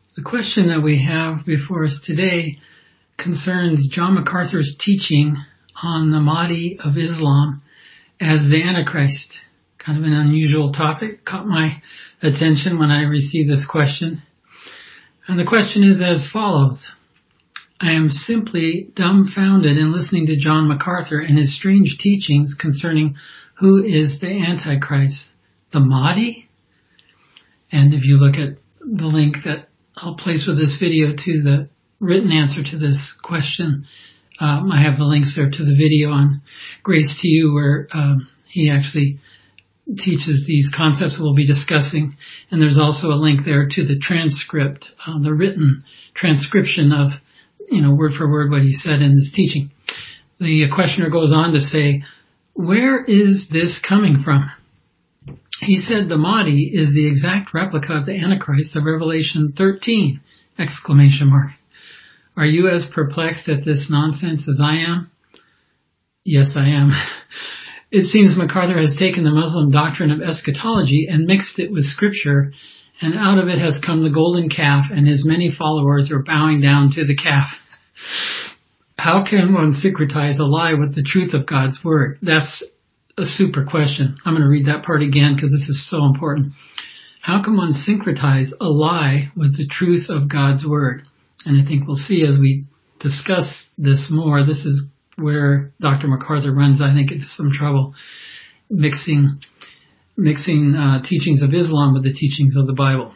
The question that we have before us today concerns John MacArthur's teaching on the Mahdi of Islam as the Antichrist. Kind of an unusual topic, caught my attention when I received this question. And the question is as follows. I am simply dumbfounded in listening to John MacArthur and his strange teachings concerning who is the Antichrist, the Mahdi? And if you look at the link that I'll place with this video to the written answer to this question, I have the links there to the video on Grace to You where he actually teaches these concepts we'll be discussing. And there's also a link there to the transcript, the written transcription of, word for word what he said in this teaching. The questioner goes on to say, where is this coming from? He said the Mahdi is the exact replica of the Antichrist of Revelation 13! Are you as perplexed at this nonsense as I am? Yes, I am. It seems MacArthur has taken the Muslim doctrine of eschatology and mixed it with scripture, and out of it has come the golden calf, and his many followers are bowing down to the calf. How can one syncretize a lie with the truth of God's word? That's a super question. I'm going to read that part again because this is so important. How can one syncretize a lie with the truth of God's word? And I think we'll see as we discuss this more, this is where Dr. MacArthur runs, I think, into some trouble, mixing teachings of Islam with the teachings of the Bible.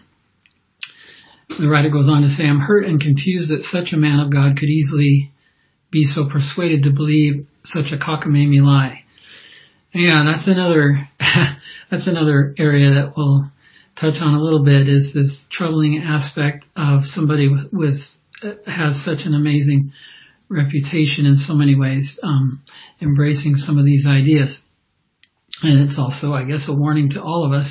The writer goes on to say, I'm hurt and confused that such a man of God could easily be so persuaded to believe such a cockamamie lie. Yeah, that's another area that we'll touch on a little bit, is this troubling aspect of somebody with has such an amazing reputation in so many ways, embracing some of these ideas. And it's also, I guess, a warning to all of us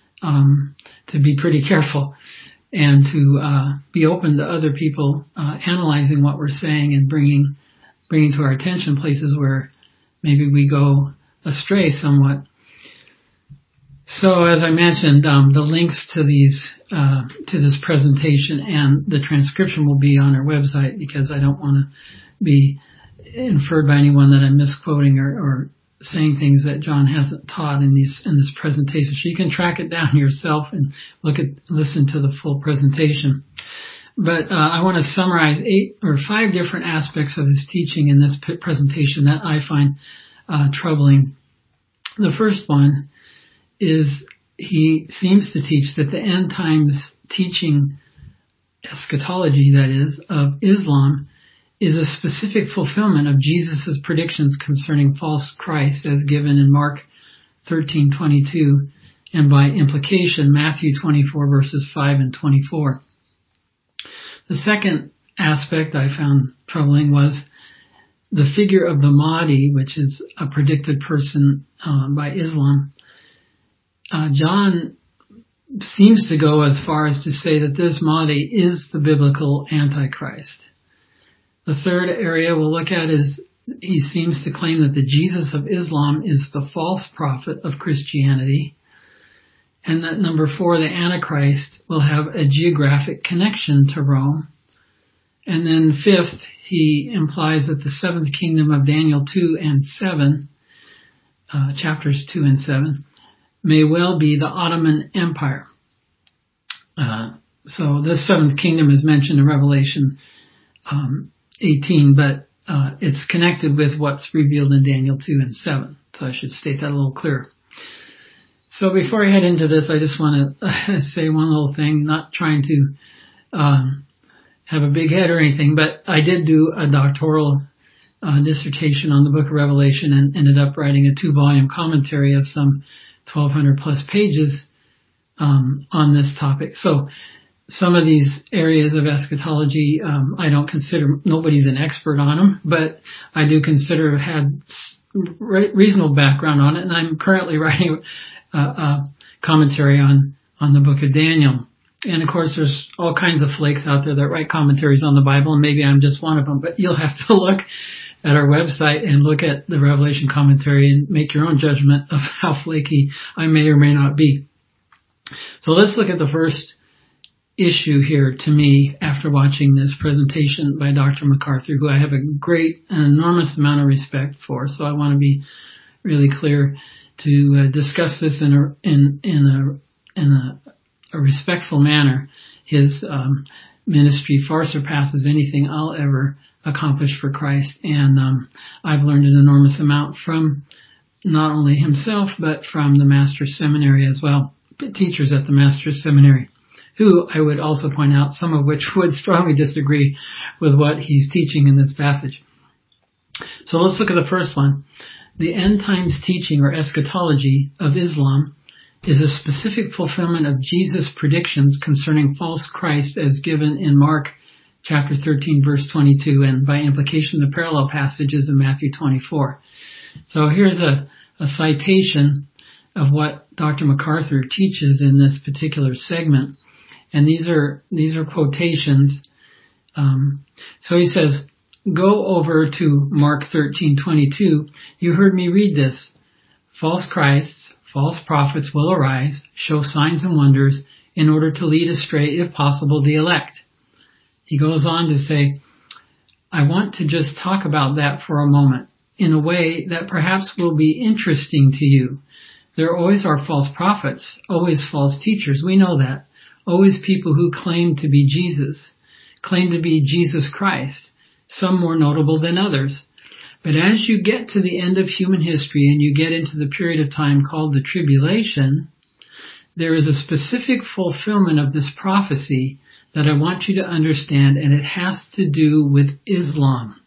to be pretty careful and to be open to other people analyzing what we're saying and bringing to our attention places where maybe we go astray somewhat. So, as I mentioned, the links to to this presentation and the transcription will be on our website because I don't want to be inferred by anyone that I'm misquoting or saying things that John hasn't taught in this presentation. So you can track it down yourself and listen to the full presentation. But I want to summarize 5 different aspects of his teaching in this presentation that I find troubling. The first one is he seems to teach that the end times teaching, eschatology that is, of Islam is a specific fulfillment of Jesus' predictions concerning false Christ as given in Mark 13:22 and by implication Matthew 24 verses 5 and 24. The second aspect I found troubling was the figure of the Mahdi, which is a predicted person by Islam. John seems to go as far as to say that this Mahdi is the biblical Antichrist. The third area we'll look at is he seems to claim that the Jesus of Islam is the false prophet of Christianity. And that number 4, the Antichrist, will have a geographic connection to Rome. And then fifth, he implies that the seventh kingdom of Daniel 2 and 7, chapters 2 and 7, may well be the Ottoman Empire. So this seventh kingdom is mentioned in Revelation 18, but it's connected with what's revealed in Daniel 2 and 7. So I should state that a little clearer. So before I head into this, I just want to say one little thing, not trying to have a big head or anything, but I did do a doctoral dissertation on the book of Revelation and ended up writing a 2-volume commentary of some 1,200 plus pages on this topic. So some of these areas of eschatology, I don't consider, nobody's an expert on them, but I do consider I've had reasonable background on it, and I'm currently writing a commentary on the book of Daniel. And of course, there's all kinds of flakes out there that write commentaries on the Bible, and maybe I'm just one of them, but you'll have to look at our website and look at the Revelation commentary and make your own judgment of how flaky I may or may not be. So let's look at the first issue here to me after watching this presentation by Dr. MacArthur, who I have a great and enormous amount of respect for. So I want to be really clear to discuss this in a respectful manner. His ministry far surpasses anything I'll ever accomplish for Christ, and I've learned an enormous amount from not only himself but from the Master's Seminary as well, teachers at the Master's Seminary, who I would also point out, some of which would strongly disagree with what he's teaching in this passage. So let's look at the first one. The end times teaching or eschatology of Islam is a specific fulfillment of Jesus' predictions concerning false Christ as given in Mark chapter 13, verse 22, and by implication the parallel passages in Matthew 24. So here's a citation of what Dr. MacArthur teaches in this particular segment, and these are quotations. So he says, "Go over to Mark 13:22. You heard me read this. False Christs, false prophets will arise, show signs and wonders in order to lead astray, if possible, the elect." He goes on to say, I want to just talk about that for a moment in a way that perhaps will be interesting to you. There always are false prophets, always false teachers. We know that. Always people who claim to be Jesus, claim to be Jesus Christ, some more notable than others. But as you get to the end of human history and you get into the period of time called the tribulation, there is a specific fulfillment of this prophecy that I want you to understand, and it has to do with Islam.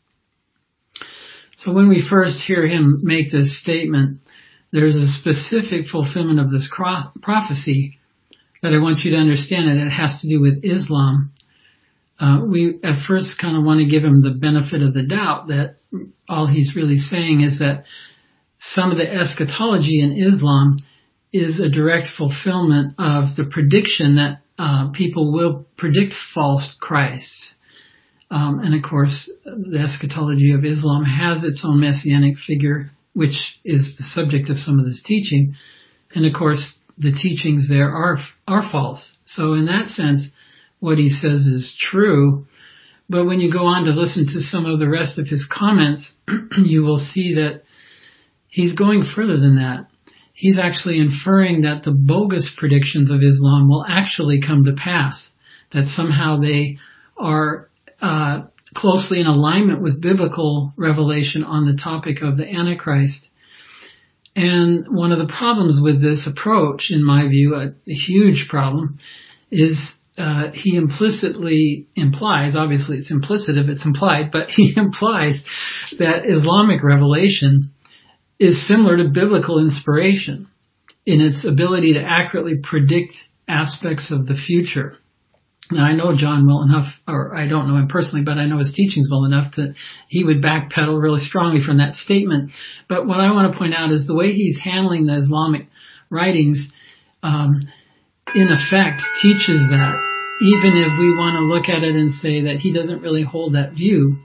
So when we first hear him make this statement, there's a specific fulfillment of this prophecy that I want you to understand, and it has to do with Islam. We at first kind of want to give him the benefit of the doubt that all he's really saying is that some of the eschatology in Islam is a direct fulfillment of the prediction that people will predict false Christs. And of course, the eschatology of Islam has its own messianic figure, which is the subject of some of this teaching. And of course, the teachings there are false. So in that sense, what he says is true. But when you go on to listen to some of the rest of his comments, you will see that he's going further than that. He's actually inferring that the bogus predictions of Islam will actually come to pass, that somehow they are closely in alignment with biblical revelation on the topic of the Antichrist. And one of the problems with this approach, in my view, a huge problem, is he implicitly implies, obviously it's implicit if it's implied, but he implies that Islamic revelation is similar to biblical inspiration in its ability to accurately predict aspects of the future. Now, I know John well enough, or I don't know him personally, but I know his teachings well enough that he would backpedal really strongly from that statement. But what I want to point out is the way he's handling the Islamic writings, in effect, teaches that even if we want to look at it and say that he doesn't really hold that view,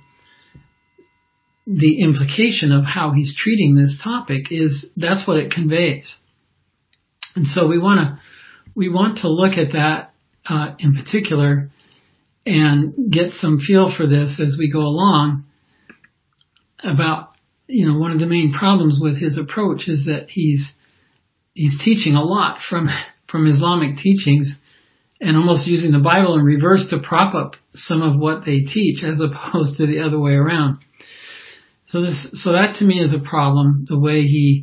the implication of how he's treating this topic is that's what it conveys. And so we want to look at that in particular and get some feel for this as we go along about, one of the main problems with his approach is that he's teaching a lot from Islamic teachings and almost using the Bible in reverse to prop up some of what they teach as opposed to the other way around. So that to me is a problem, the way he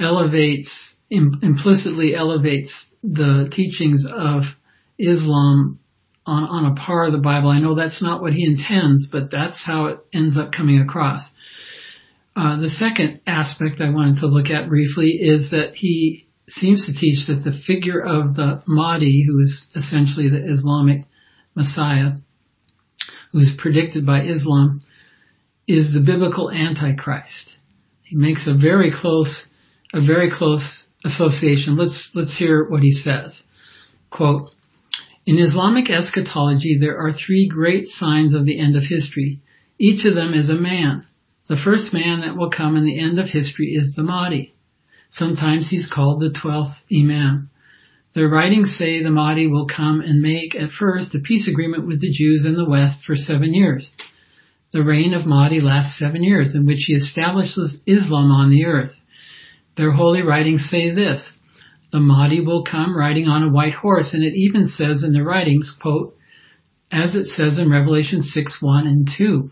implicitly elevates the teachings of Islam on a par of the Bible. I know that's not what he intends, but that's how it ends up coming across. The second aspect I wanted to look at briefly is that he seems to teach that the figure of the Mahdi, who is essentially the Islamic Messiah, who is predicted by Islam, is the biblical Antichrist. He makes a very close association. Let's hear what he says. Quote, "In Islamic eschatology, there are three great signs of the end of history. Each of them is a man. The first man that will come in the end of history is the Mahdi. Sometimes he's called the 12th Imam. The writings say the Mahdi will come and make, at first, a peace agreement with the Jews in the West for 7 years. The reign of Mahdi lasts 7 years, in which he establishes Islam on the earth. Their holy writings say this: the Mahdi will come riding on a white horse, and it even says in the writings, quote, as it says in Revelation 6:1 and 2.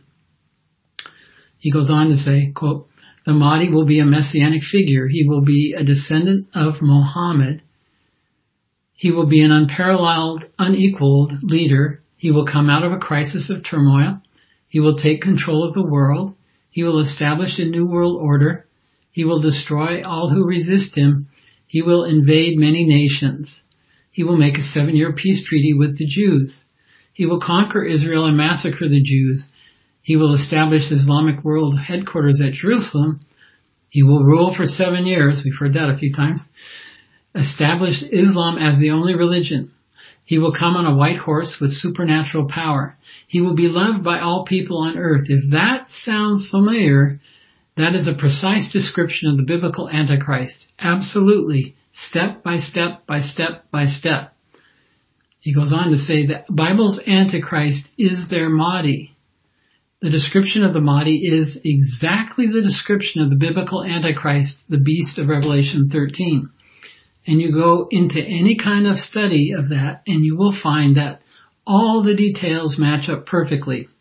He goes on to say, quote, the Mahdi will be a messianic figure. He will be a descendant of Muhammad. He will be an unparalleled, unequaled leader. He will come out of a crisis of turmoil. He will take control of the world. He will establish a new world order. He will destroy all who resist him. He will invade many nations. He will make a 7-year peace treaty with the Jews. He will conquer Israel and massacre the Jews. He will establish Islamic world headquarters at Jerusalem. He will rule for 7 years. We've heard that a few times. Establish Islam as the only religion. He will come on a white horse with supernatural power. He will be loved by all people on earth. If that sounds familiar, that is a precise description of the biblical Antichrist. Absolutely. Step by step by step by step. He goes on to say that Bible's Antichrist is their Mahdi. The description of the Mahdi is exactly the description of the biblical Antichrist, the beast of Revelation 13. And you go into any kind of study of that, and you will find that all the details match up perfectly.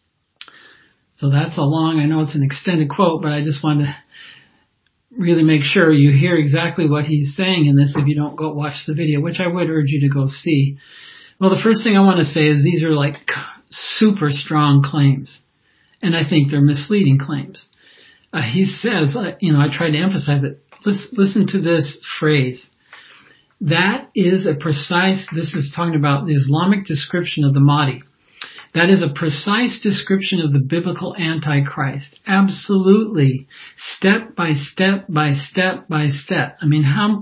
So that's I know it's an extended quote, but I just wanted to really make sure you hear exactly what he's saying in this if you don't go watch the video, which I would urge you to go see. Well, the first thing I want to say is these are like super strong claims, and I think they're misleading claims. He says, I tried to emphasize it. Listen to this phrase. That is this is talking about the Islamic description of the Mahdi. That is a precise description of the biblical Antichrist. Absolutely. Step by step by step by step. I mean,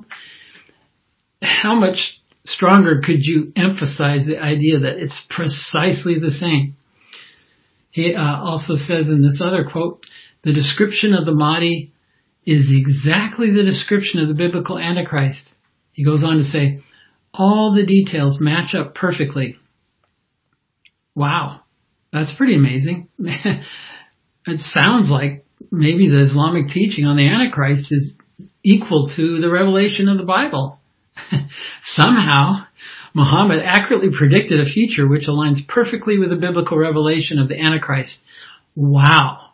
how much stronger could you emphasize the idea that it's precisely the same? He also says in this other quote, the description of the Mahdi is exactly the description of the biblical Antichrist. He goes on to say, all the details match up perfectly. Wow, that's pretty amazing. It sounds like maybe the Islamic teaching on the Antichrist is equal to the revelation of the Bible. Somehow, Muhammad accurately predicted a future which aligns perfectly with the biblical revelation of the Antichrist. Wow.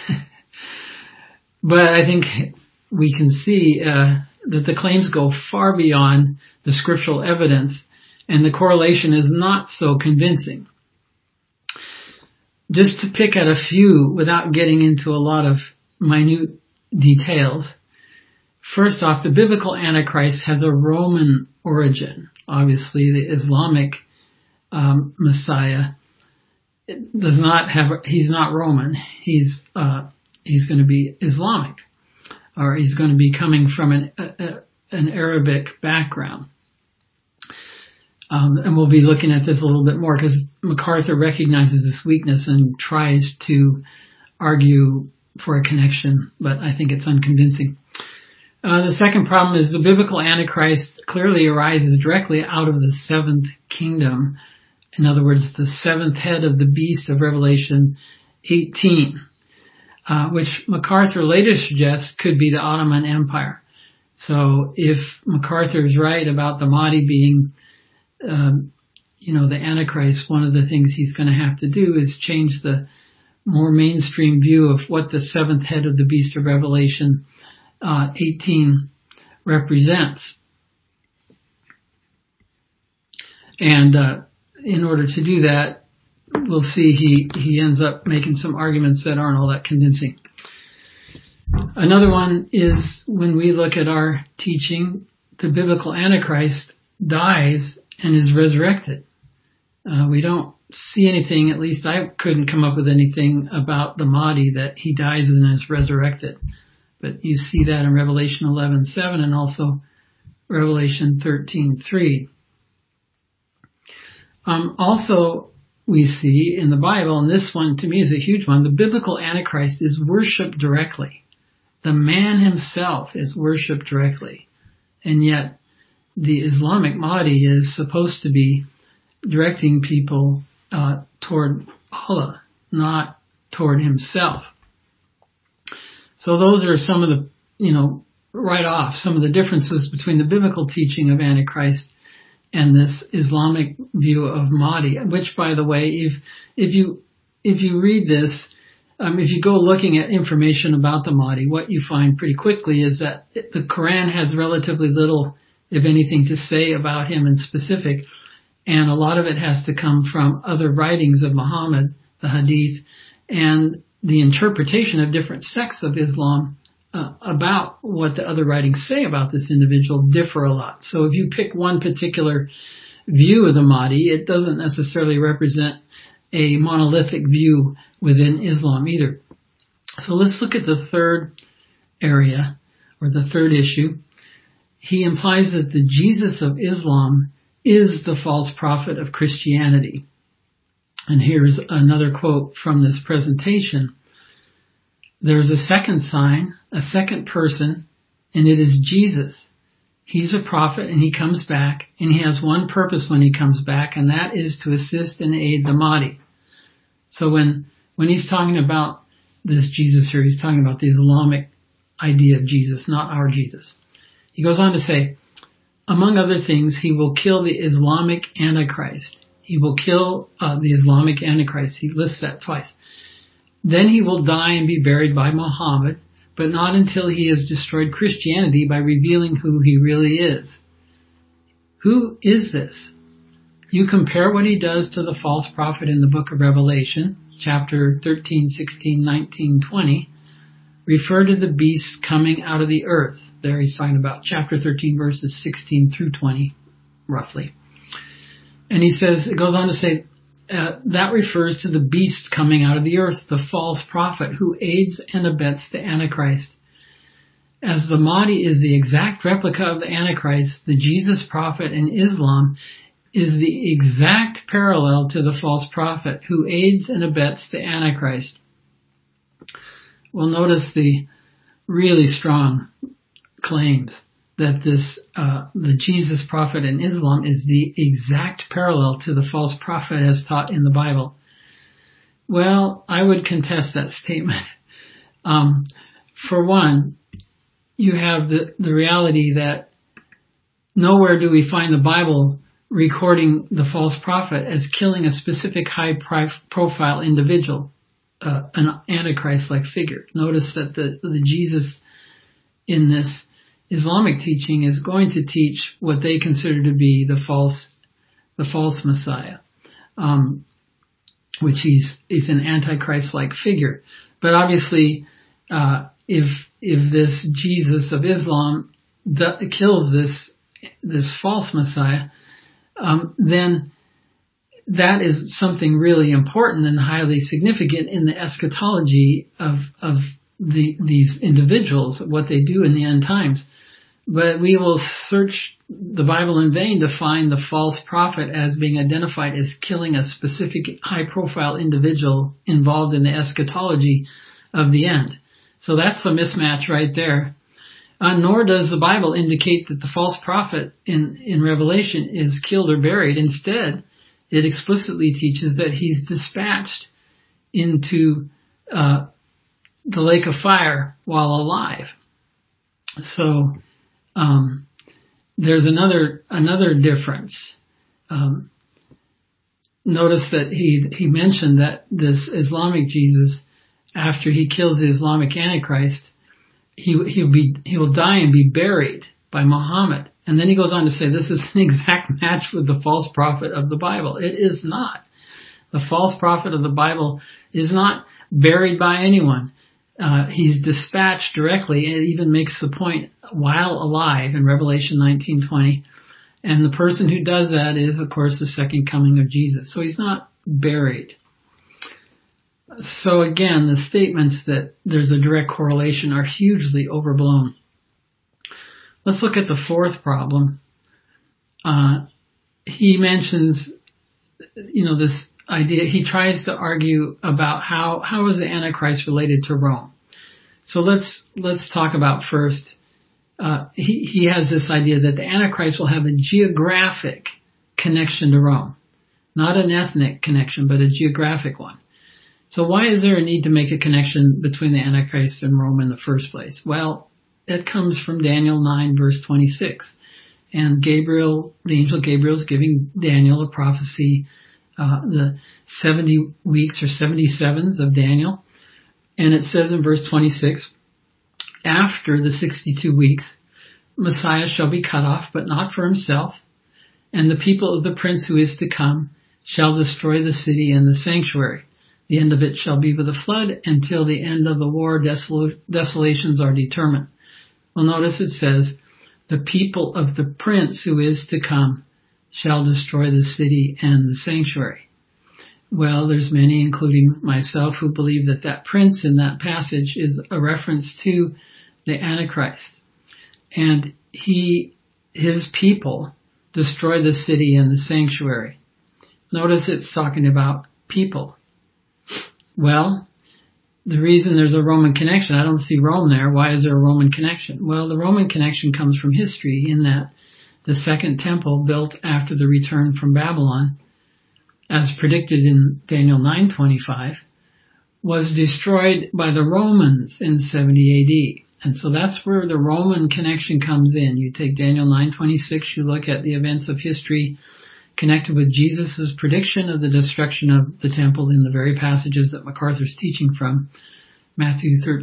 But I think we can see that the claims go far beyond the scriptural evidence, and the correlation is not so convincing. Just to pick at a few without getting into a lot of minute details. First off, the biblical Antichrist has a Roman origin. Obviously, the Islamic Messiah he's not Roman. He's going to be Islamic, or he's going to be coming from an Arabic background. And we'll be looking at this a little bit more because MacArthur recognizes this weakness and tries to argue for a connection, but I think it's unconvincing. The second problem is the biblical Antichrist clearly arises directly out of the seventh kingdom. In other words, the seventh head of the beast of Revelation 18, which MacArthur later suggests could be the Ottoman Empire. So if MacArthur is right about the Mahdi being the Antichrist, one of the things he's going to have to do is change the more mainstream view of what the seventh head of the beast of Revelation 18 represents. And in order to do that, we'll see he ends up making some arguments that aren't all that convincing. Another one is when we look at our teaching, the biblical Antichrist dies and is resurrected. We don't see anything, at least I couldn't come up with anything about the Mahdi that he dies and is resurrected. But you see that in Revelation 11:7 and also Revelation 13:3. Also, we see in the Bible, and this one to me is a huge one, the biblical Antichrist is worshipped directly. The man himself is worshipped directly. And yet, the Islamic Mahdi is supposed to be directing people toward Allah, not toward himself. So those are some of the, right off, some of the differences between the biblical teaching of Antichrist and this Islamic view of Mahdi, which, by the way, if you read this, if you go looking at information about the Mahdi, what you find pretty quickly is that the Quran has relatively little, if anything, to say about him in specific, and a lot of it has to come from other writings of Muhammad, the Hadith, and the interpretation of different sects of Islam about what the other writings say about this individual differ a lot. So if you pick one particular view of the Mahdi, it doesn't necessarily represent a monolithic view within Islam either. So let's look at the third area, or the third issue. He implies that the Jesus of Islam is the false prophet of Christianity. And here's another quote from this presentation. There's a second sign, a second person, and it is Jesus. He's a prophet and he comes back, and he has one purpose when he comes back, and that is to assist and aid the Mahdi. So when he's talking about this Jesus here, he's talking about the Islamic idea of Jesus, not our Jesus. He goes on to say, among other things, he will kill the Islamic Antichrist. He will kill the Islamic Antichrist. He lists that twice. Then he will die and be buried by Muhammad, but not until he has destroyed Christianity by revealing who he really is. Who is this? You compare what he does to the false prophet in the book of Revelation, chapter 13, 16, 19, 20, refer to the beast coming out of the earth. There he's talking about chapter 13, verses 16 through 20, roughly. And he says, it goes on to say, that refers to the beast coming out of the earth, the false prophet who aids and abets the Antichrist. As the Mahdi is the exact replica of the Antichrist, the Jesus prophet in Islam is the exact parallel to the false prophet who aids and abets the Antichrist. Well, notice the really strong claims that the Jesus prophet in Islam is the exact parallel to the false prophet as taught in the Bible. Well, I would contest that statement. For one, you have the reality that nowhere do we find the Bible recording the false prophet as killing a specific high-profile individual, an Antichrist-like figure. Notice that the Jesus in this Islamic teaching is going to teach what they consider to be the false Messiah, which he's an Antichrist-like figure. But obviously, if this Jesus of Islam kills this false Messiah, then that is something really important and highly significant in the eschatology of these individuals, what they do in the end times. But we will search the Bible in vain to find the false prophet as being identified as killing a specific high-profile individual involved in the eschatology of the end. So that's a mismatch right there. Nor does the Bible indicate that the false prophet in Revelation is killed or buried. Instead, it explicitly teaches that he's dispatched into the lake of fire while alive. So there's another difference. Notice that he mentioned that this Islamic Jesus, after he kills the Islamic Antichrist, he will die and be buried by Muhammad. And then he goes on to say this is an exact match with the false prophet of the Bible. It is not. The false prophet of the Bible is not buried by anyone. He's dispatched directly, and it even makes the point while alive in Revelation 19:20. And the person who does that is, of course, the second coming of Jesus. So he's not buried. So again, the statements that there's a direct correlation are hugely overblown. Let's look at the fourth problem. He mentions, this idea. He tries to argue about how is the Antichrist related to Rome. So let's talk about first he has this idea that the Antichrist will have a geographic connection to Rome. Not an ethnic connection, but a geographic one. So why is there a need to make a connection between the Antichrist and Rome in the first place? Well, it comes from Daniel 9, verse 26. And Gabriel, the angel Gabriel, is giving Daniel a prophecy, the 70 weeks or 77s of Daniel. And it says in verse 26, after the 62 weeks, Messiah shall be cut off, but not for himself. And the people of the prince who is to come shall destroy the city and the sanctuary. The end of it shall be with a flood until the end of the war desolations are determined. Well, notice it says, the people of the prince who is to come shall destroy the city and the sanctuary. Well, there's many, including myself, who believe that that prince in that passage is a reference to the Antichrist. And his people destroy the city and the sanctuary. Notice it's talking about people. Well, the reason there's a Roman connection, I don't see Rome there. Why is there a Roman connection? Well, the Roman connection comes from history in that the second temple built after the return from Babylon, as predicted in Daniel 9:25, was destroyed by the Romans in 70 AD. And so that's where the Roman connection comes in. You take Daniel 9:26, you look at the events of history connected with Jesus' prediction of the destruction of the temple in the very passages that MacArthur's teaching from, Mark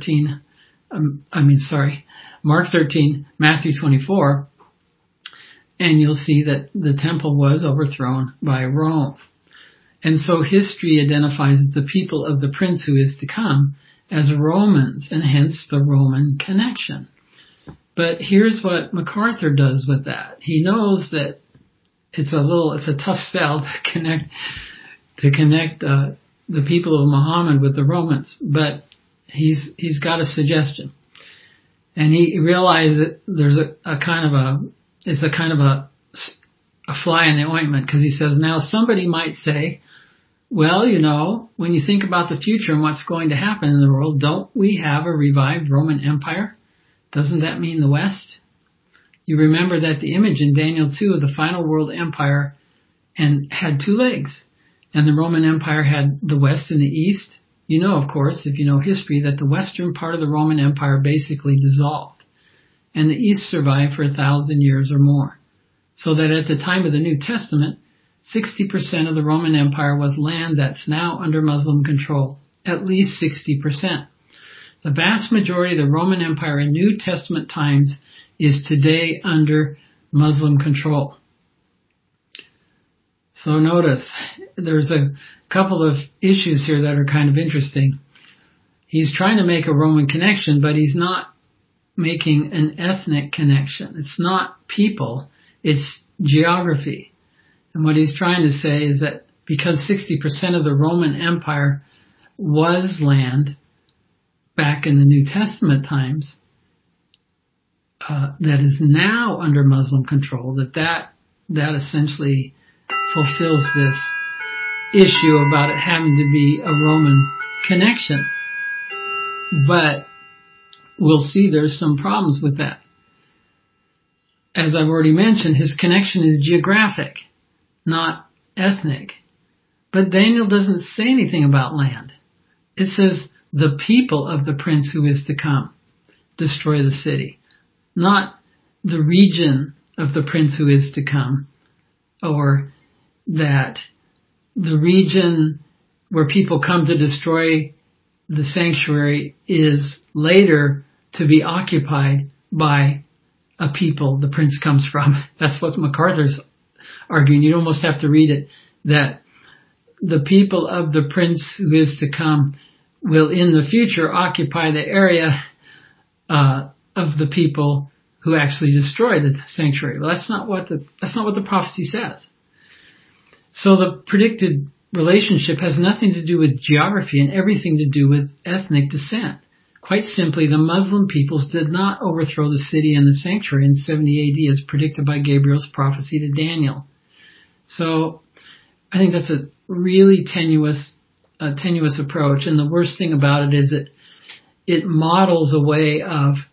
13, Matthew 24, and you'll see that the temple was overthrown by Rome. And so history identifies the people of the prince who is to come as Romans, and hence the Roman connection. But here's what MacArthur does with that. He knows that it's a tough sell to connect the people of Muhammad with the Romans, but he's got a suggestion, and he realized that there's a kind of a fly in the ointment, because he says, now somebody might say, well, when you think about the future and what's going to happen in the world, don't we have a revived Roman Empire? Doesn't that mean the West? You remember that the image in Daniel 2 of the final world empire and had two legs, and the Roman Empire had the West and the East. You know, of course, if you know history, that the western part of the Roman Empire basically dissolved, and the East survived for 1,000 years or more. So that at the time of the New Testament, 60% of the Roman Empire was land that's now under Muslim control, at least 60%. The vast majority of the Roman Empire in New Testament times is today under Muslim control. So notice, there's a couple of issues here that are kind of interesting. He's trying to make a Roman connection, but he's not making an ethnic connection. It's not people, it's geography. And what he's trying to say is that because 60% of the Roman Empire was land back in the New Testament times, that is now under Muslim control, that essentially fulfills this issue about it having to be a Roman connection. But we'll see there's some problems with that. As I've already mentioned, his connection is geographic, not ethnic. But Daniel doesn't say anything about land. It says the people of the prince who is to come destroy the city. Not the region of the prince who is to come, or that the region where people come to destroy the sanctuary is later to be occupied by a people the prince comes from. That's what MacArthur's arguing. You almost have to read it, that the people of the prince who is to come will in the future occupy the area of the people who actually destroyed the sanctuary. Well, that's not what the prophecy says. So the predicted relationship has nothing to do with geography and everything to do with ethnic descent. Quite simply, the Muslim peoples did not overthrow the city and the sanctuary in 70 AD as predicted by Gabriel's prophecy to Daniel. So I think that's a really tenuous approach. And the worst thing about it is that it models a way of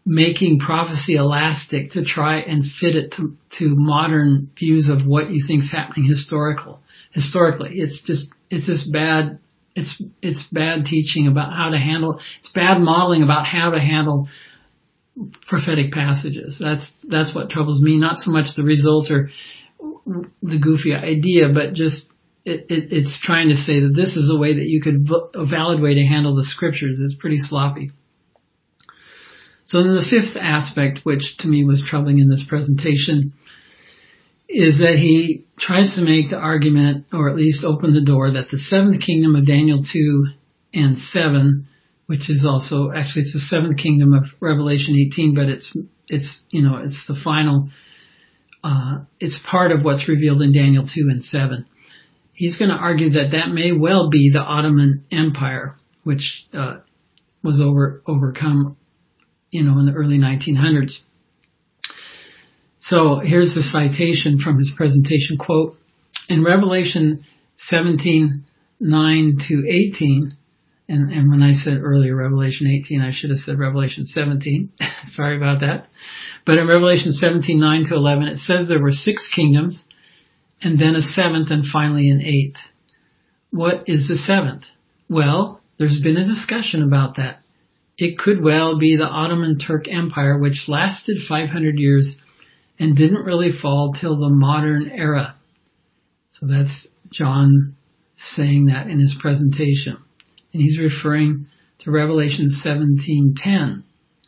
making prophecy elastic to try and fit it to modern views of what you think is happening historically. It's just bad. It's bad teaching about how to handle. It's bad modeling about how to handle prophetic passages. That's what troubles me. Not so much the result or the goofy idea, but just it's trying to say that this is a way that you could a valid way to handle the scriptures. It's pretty sloppy. So then the fifth aspect, which to me was troubling in this presentation, is that he tries to make the argument, or at least open the door, that the seventh kingdom of Daniel 2 and 7, which is also, actually it's the seventh kingdom of Revelation 18, but it's the final, it's part of what's revealed in Daniel 2 and 7. He's going to argue that that may well be the Ottoman Empire, which was overcome in the early 1900s. So here's the citation from his presentation, quote, in Revelation 17:9-18, and when I said earlier Revelation 18, I should have said Revelation 17. Sorry about that. But in Revelation 17:9-11, it says there were 6 kingdoms, and then a 7th, and finally an 8th. What is the 7th? Well, there's been a discussion about that. It could well be the Ottoman Turk Empire, which lasted 500 years and didn't really fall till the modern era. So that's John saying that in his presentation. And he's referring to Revelation 17:10,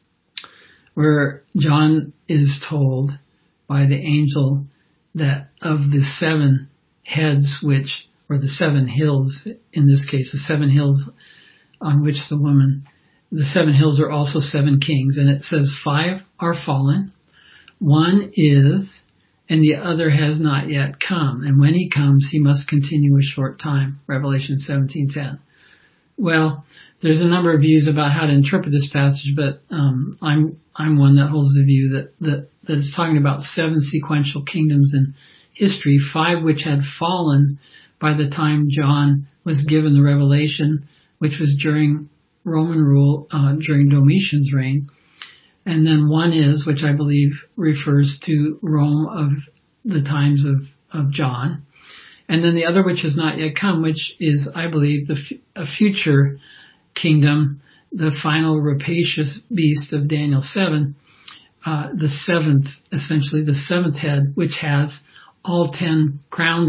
where John is told by the angel that of the 7 heads or the 7 hills, in this case, the 7 hills on which the 7 hills are also 7 kings. And it says 5 are fallen, 1 is, and the other has not yet come. And when he comes, he must continue a short time. Revelation 17:10. Well, there's a number of views about how to interpret this passage, but I'm one that holds the view that it's talking about 7 sequential kingdoms in history, 5 which had fallen by the time John was given the revelation, which was during Roman rule, during Domitian's reign. And then 1 is, which I believe refers to Rome of the times of John. And then the other, which has not yet come, which is, I believe, a future kingdom, the final rapacious beast of Daniel 7, the 7th, essentially the 7th head, which has all 10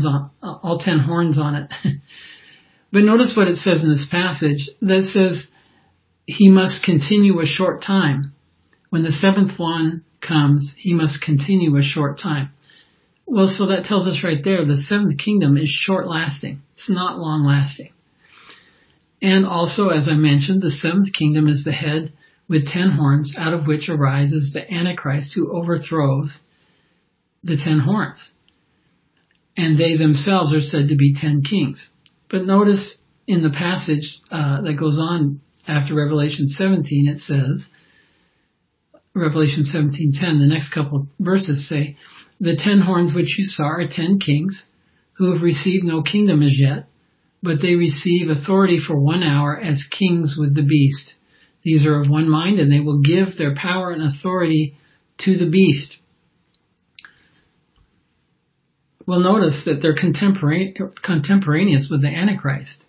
horns on it. But notice what it says in this passage. That says he must continue a short time. When the 7th one comes, he must continue a short time. Well, so that tells us right there, the 7th kingdom is short-lasting. It's not long-lasting. And also, as I mentioned, the 7th kingdom is the head with 10 horns, out of which arises the Antichrist, who overthrows the 10 horns. And they themselves are said to be 10 kings. But notice in the passage that goes on after Revelation 17, it says, Revelation 17:10, the next couple of verses say, the 10 horns which you saw are 10 kings who have received no kingdom as yet, but they receive authority for 1 hour as kings with the beast. These are of one mind, and they will give their power and authority to the beast. Well, notice that they're contemporaneous with the Antichrist.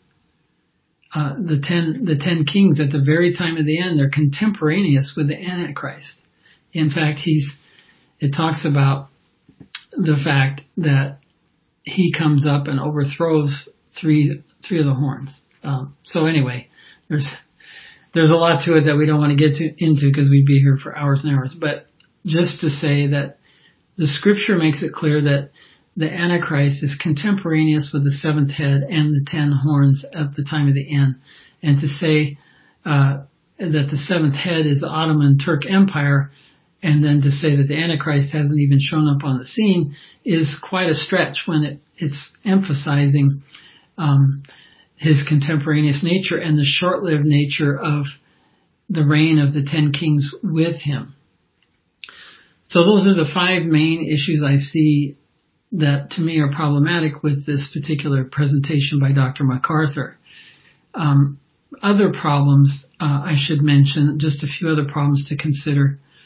The 10 kings at the very time of the end, they're contemporaneous with the Antichrist. In fact, it talks about the fact that he comes up and overthrows three of the horns. So anyway, there's a lot to it that we don't want to get into because we'd be here for hours and hours. But just to say that the scripture makes it clear that the Antichrist is contemporaneous with the 7th head and the 10 horns at the time of the end. And to say that the 7th head is the Ottoman Turk Empire, and then to say that the Antichrist hasn't even shown up on the scene is quite a stretch when it's emphasizing his contemporaneous nature and the short-lived nature of the reign of the 10 kings with him. So those are the 5 main issues I see that to me are problematic with this particular presentation by Dr. MacArthur. Other problems, I should mention, just a few other problems to consider.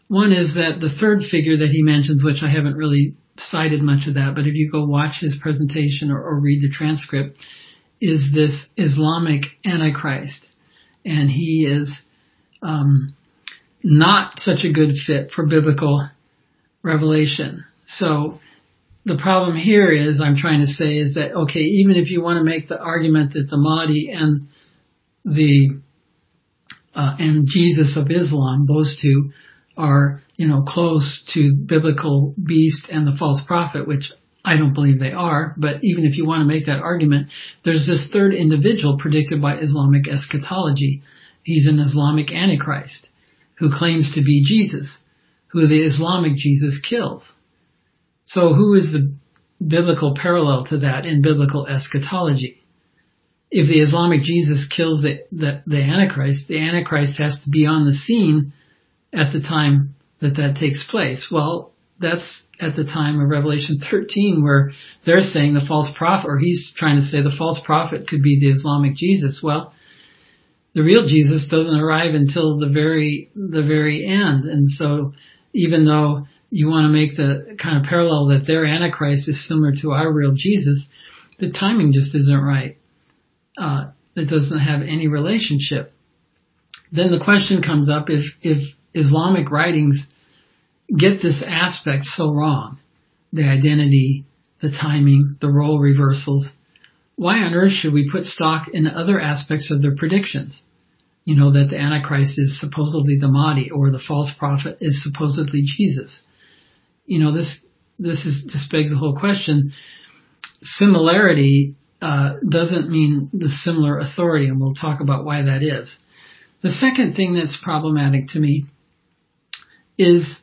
One is that the third figure that he mentions, which I haven't really cited much of that, but if you go watch his presentation or read the transcript, is this Islamic Antichrist. And he is not such a good fit for biblical revelation. So the problem here is, I'm trying to say, is that, okay, even if you want to make the argument that the Mahdi and Jesus of Islam, those two are, close to biblical beast and the false prophet, which I don't believe they are, but even if you want to make that argument, there's this third individual predicted by Islamic eschatology. He's an Islamic Antichrist who claims to be Jesus, who the Islamic Jesus kills. So who is the biblical parallel to that in biblical eschatology? If the Islamic Jesus kills the Antichrist has to be on the scene at the time that takes place. Well, that's at the time of Revelation 13, where they're saying the false prophet, or he's trying to say the false prophet could be the Islamic Jesus. Well, the real Jesus doesn't arrive until the very end. And so even though you want to make the kind of parallel that their Antichrist is similar to our real Jesus, the timing just isn't right. It doesn't have any relationship. Then the question comes up, if Islamic writings get this aspect so wrong, the identity, the timing, the role reversals, why on earth should we put stock in other aspects of their predictions? That the Antichrist is supposedly the Mahdi, or the false prophet is supposedly Jesus. This just begs the whole question. Similarity doesn't mean the similar authority, and we'll talk about why that is. The second thing that's problematic to me is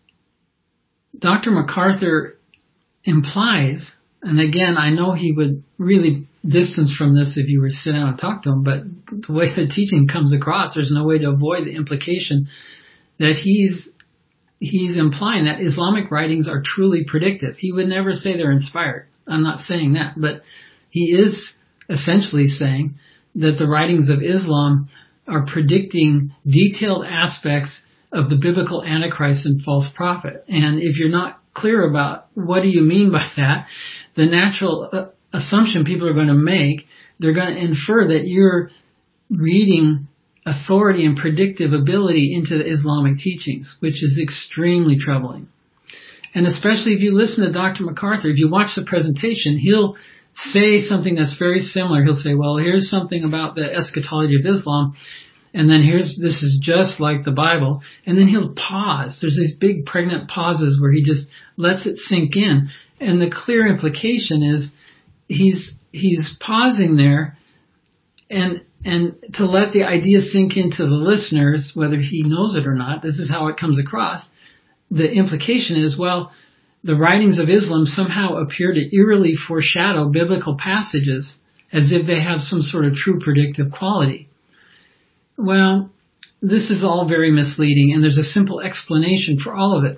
Dr. MacArthur implies, and again, I know he would really distance from this if you were to sit down and talk to him, but the way the teaching comes across, there's no way to avoid the implication that he's implying that Islamic writings are truly predictive. He would never say they're inspired. I'm not saying that, but he is essentially saying that the writings of Islam are predicting detailed aspects of the biblical Antichrist and false prophet. And if you're not clear about what do you mean by that, the natural assumption people are going to make, they're going to infer that you're reading authority and predictive ability into the Islamic teachings, which is extremely troubling. And especially if you listen to Dr. MacArthur, if you watch the presentation, he'll say something that's very similar. He'll say, well, here's something about the eschatology of Islam, and then this is just like the Bible. And then he'll pause. There's these big pregnant pauses where he just lets it sink in. And the clear implication is he's pausing there and to let the idea sink into the listeners, whether he knows it or not. This is how it comes across. The implication is, well, the writings of Islam somehow appear to eerily foreshadow biblical passages as if they have some sort of true predictive quality. Well, this is all very misleading, and there's a simple explanation for all of it.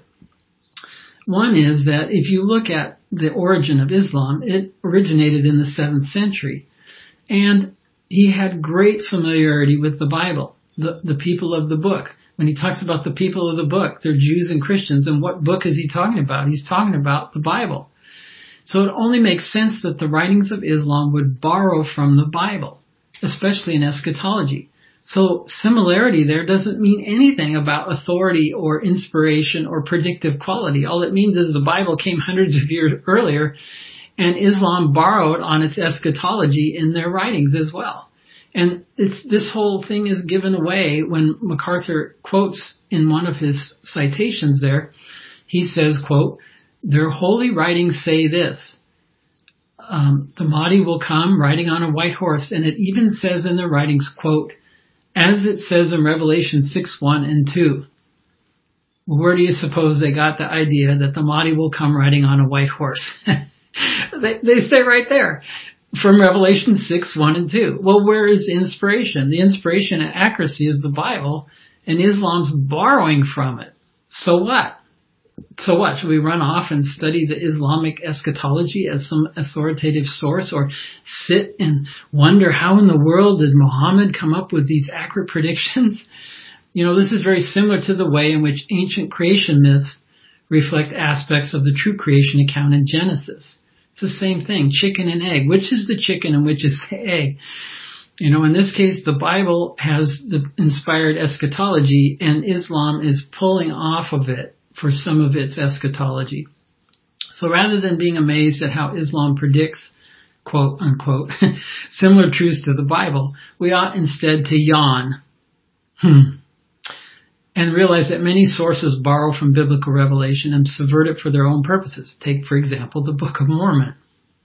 One is that if you look at the origin of Islam, it originated in the 7th century, and he had great familiarity with the Bible, the people of the book. When he talks about the people of the book, they're Jews and Christians, and what book is he talking about? He's talking about the Bible. So it only makes sense that the writings of Islam would borrow from the Bible, especially in eschatology. So similarity there doesn't mean anything about authority or inspiration or predictive quality. All it means is the Bible came hundreds of years earlier, and Islam borrowed on its eschatology in their writings as well. And this whole thing is given away when MacArthur quotes in one of his citations there. He says, quote, "Their holy writings say this. The Mahdi will come riding on a white horse." And it even says in the writings, quote, "as it says in Revelation 6:1 and 2. Where do you suppose they got the idea that the Mahdi will come riding on a white horse? They say right there. From Revelation 6:1 and 2. Well, where is the inspiration? The inspiration and accuracy is the Bible, and Islam's borrowing from it. So what? So what? Should we run off and study the Islamic eschatology as some authoritative source, or sit and wonder how in the world did Muhammad come up with these accurate predictions? This is very similar to the way in which ancient creation myths reflect aspects of the true creation account in Genesis. It's the same thing, chicken and egg. Which is the chicken and which is the egg? In this case, the Bible has the inspired eschatology, and Islam is pulling off of it for some of its eschatology. So rather than being amazed at how Islam predicts, quote unquote, similar truths to the Bible, we ought instead to yawn. And realize that many sources borrow from biblical revelation and subvert it for their own purposes. Take, for example, the Book of Mormon.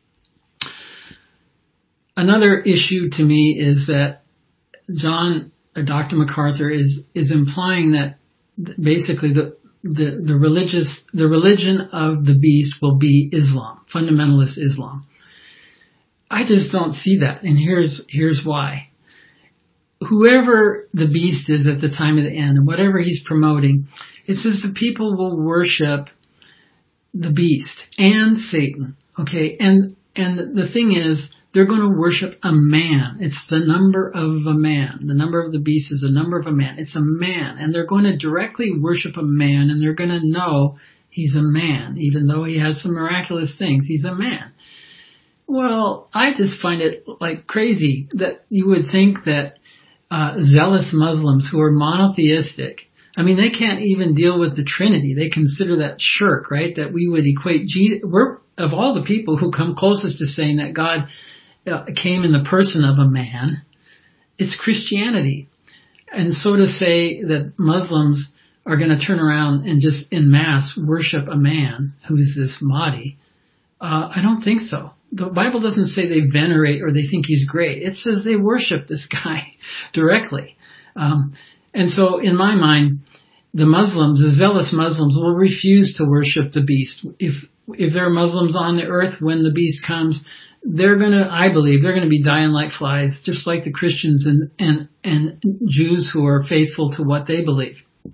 Another issue to me is that Dr. MacArthur is implying that basically the religion of the beast will be Islam, fundamentalist Islam. I just don't see that, and here's why. Whoever the beast is at the time of the end, and whatever he's promoting, it says the people will worship the beast and Satan. Okay, and the thing is, they're going to worship a man. It's the number of a man. The number of the beast is the number of a man. It's a man, and they're going to directly worship a man, and they're going to know he's a man, even though he has some miraculous things. He's a man. Well, I just find it like crazy that you would think that zealous Muslims who are monotheistic, they can't even deal with the Trinity. They consider that shirk, right? That we would equate Jesus. We're, of all the people who come closest to saying that God came in the person of a man, it's Christianity. And so to say that Muslims are going to turn around and just en masse worship a man who's this Mahdi, I don't think so. The Bible doesn't say they venerate or they think he's great. It says they worship this guy directly. And so in my mind, the zealous Muslims will refuse to worship the beast. If there are Muslims on the earth when the beast comes, I believe they're going to be dying like flies, just like the Christians and Jews who are faithful to what they believe.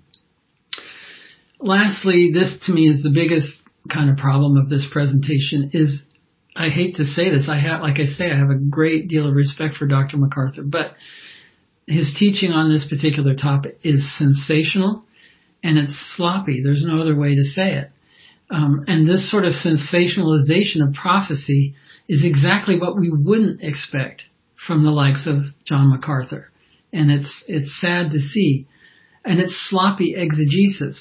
Lastly, this to me is the biggest kind of problem of this presentation is, I hate to say this, I have a great deal of respect for Dr. MacArthur, but his teaching on this particular topic is sensational and it's sloppy. There's no other way to say it. And this sort of sensationalization of prophecy is exactly what we wouldn't expect from the likes of John MacArthur. And it's sad to see. And it's sloppy exegesis.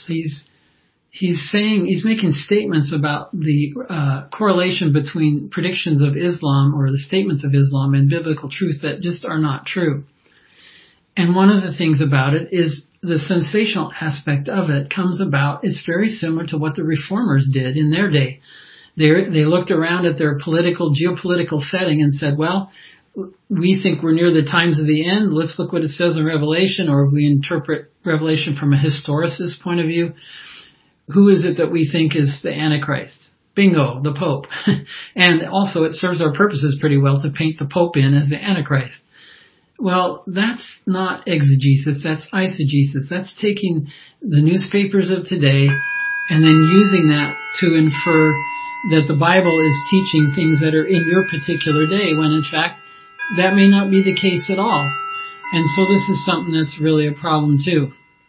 He's making statements about the correlation between predictions of Islam or the statements of Islam and biblical truth that just are not true. And one of the things about it is the sensational aspect of it comes about. It's very similar to what the reformers did in their day. They looked around at their geopolitical setting and said, well, we think we're near the times of the end. Let's look what it says in Revelation, or if we interpret Revelation from a historicist point of view, who is it that we think is the Antichrist? Bingo, the Pope. And also it serves our purposes pretty well to paint the Pope in as the Antichrist. Well, that's not exegesis, that's eisegesis. That's taking the newspapers of today and then using that to infer that the Bible is teaching things that are in your particular day, when in fact that may not be the case at all. And so this is something that's really a problem too.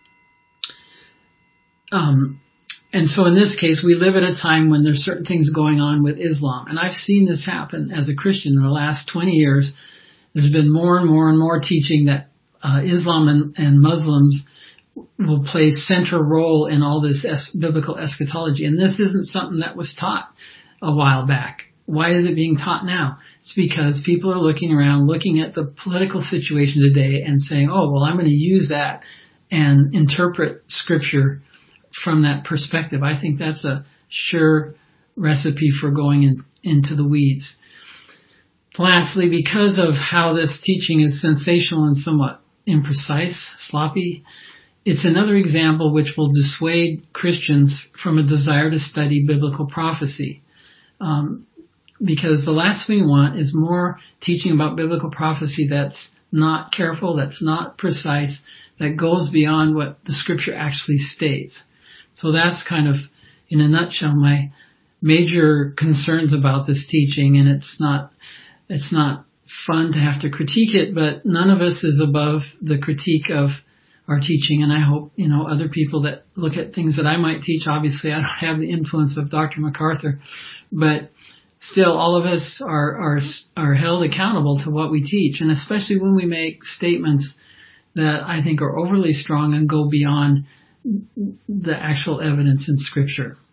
And so in this case, we live at a time when there's certain things going on with Islam. And I've seen this happen as a Christian in the last 20 years. There's been more and more and more teaching that Islam and Muslims will play central role in all this biblical eschatology. And this isn't something that was taught a while back. Why is it being taught now? It's because people are looking around, looking at the political situation today and saying, oh, well, I'm going to use that and interpret Scripture from that perspective. I think that's a sure recipe for going into the weeds. Lastly, because of how this teaching is sensational and somewhat imprecise, sloppy, it's another example which will dissuade Christians from a desire to study biblical prophecy. Because the last thing we want is more teaching about biblical prophecy that's not careful, that's not precise, that goes beyond what the Scripture actually states. So that's kind of, in a nutshell, my major concerns about this teaching, and it's not fun to have to critique it, but none of us is above the critique of our teaching. And I hope, other people that look at things that I might teach, obviously I don't have the influence of Dr. MacArthur, but still all of us are held accountable to what we teach. And especially when we make statements that I think are overly strong and go beyond the actual evidence in Scripture.